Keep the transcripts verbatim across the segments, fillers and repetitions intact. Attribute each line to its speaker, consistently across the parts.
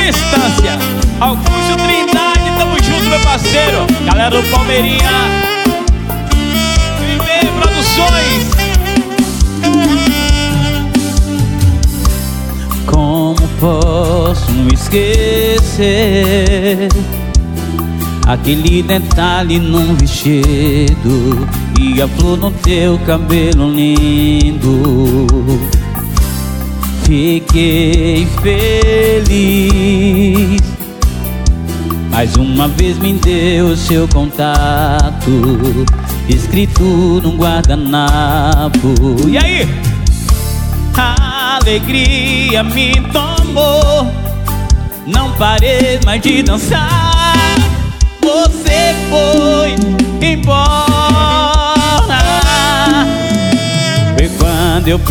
Speaker 1: distância. Augusto Trindade, tamo junto, meu parceiro. Galera do Palmeirinha, Viver Produções.
Speaker 2: Como posso esquecer aquele detalhe num vestido e a flor no teu cabelo lindo? Fiquei feliz, mais uma vez me deu seu contato, escrito num guardanapo.
Speaker 1: E aí?
Speaker 2: A alegria me tomou, não parei mais de dançar. Você foi embora, foi quando eu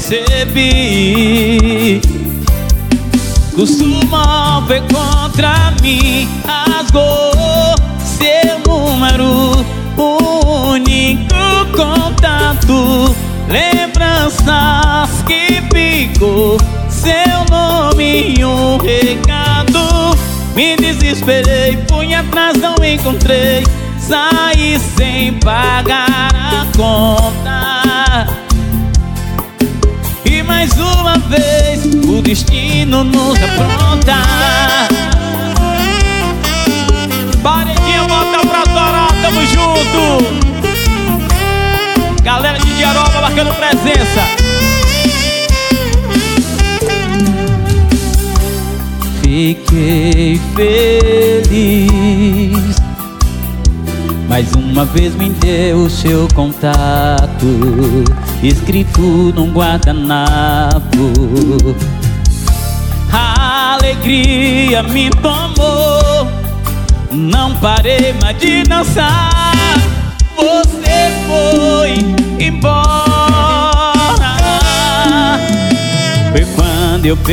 Speaker 2: percebi que o sumo foi contra mim. Rasgou seu número, único contato, lembranças que ficou, seu nome e um recado. Me desesperei, fui atrás, não encontrei, saí sem pagar a conta. E mais uma vez o destino nos apronta.
Speaker 1: Paredinha, bota pra torar, tamo junto. Galera de Diaroba marcando presença.
Speaker 2: Fiquei feliz, mais uma vez me deu seu contato, escrito num guardanapo. A alegria me tomou, não parei mais de dançar. Você foi embora, foi quando eu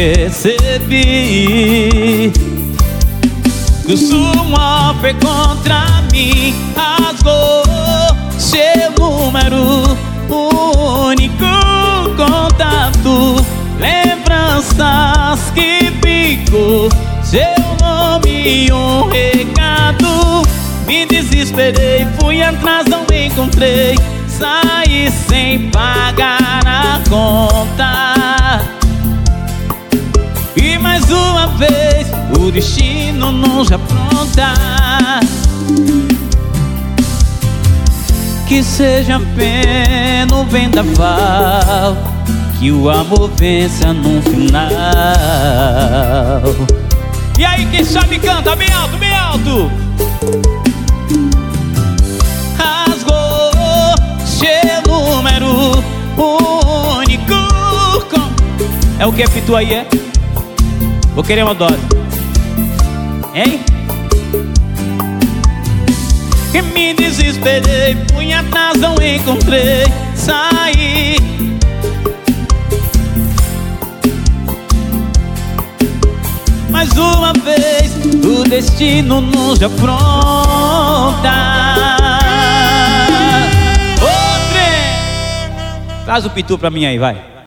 Speaker 2: percebi que o sumo foi contra mim. Rasgou seu número, único contato, lembranças que ficou, seu nome e um recado. Me desesperei, fui atrás, não encontrei, saí sem pagar a conta. E mais uma vez o destino nos apronta. Que seja apenas um vendaval, que o amor vença no final.
Speaker 1: E aí, quem sabe canta bem alto, bem alto.
Speaker 2: Rasgou seu número, único com...
Speaker 1: É o que é pitu aí, é? Vou querer uma dose. Hein?
Speaker 2: Que me desesperei, fui atrás, não encontrei, saí. Mais uma vez o destino nos apronta.
Speaker 1: Traz o pitu pra mim aí, vai.